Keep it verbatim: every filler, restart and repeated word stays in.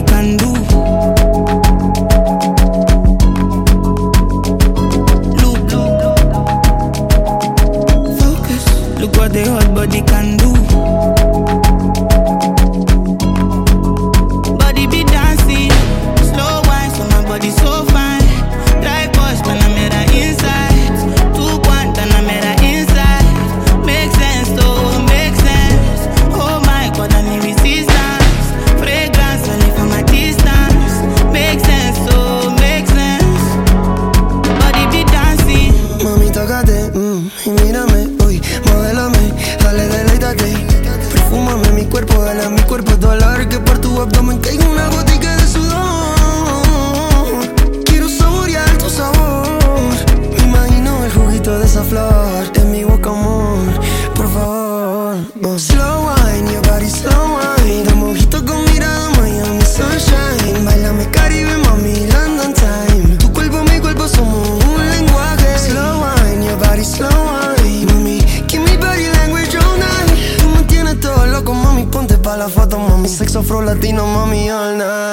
body can do. Look, look, focus. Look what the hot body can do. Body be dancing, slow wine, so my body so fine. Dry push, Panamera inside. Two point, Panamera inside. Make sense, oh, make sense. Oh my God, I need resistance. Fragrance, only from my distance. Make sense, oh, make sense. Body be dancing. Mami, tócate, mm, y mírame, uy, modélame, dale, deleítate. Perfúmame mi cuerpo, dale a mi cuerpo dolor. Que por tu abdomen caiga una gotica de sudor. Quiero saborear tu sabor. Me imagino el juguito de esa flor en mi boca, amor, por favor. Oh. Slow wine, your body slow wine. De mojito con mirada, Miami sunshine. Bailame Caribe, mami, London time. Tu cuerpo, mi cuerpo, somos un lenguaje. Slow wine, your body slow wine. Mami, give me body language all night. Tú me tienes todo loco, mami, ponte pa' la foto, mami. Sexo afro latino, mami, all night.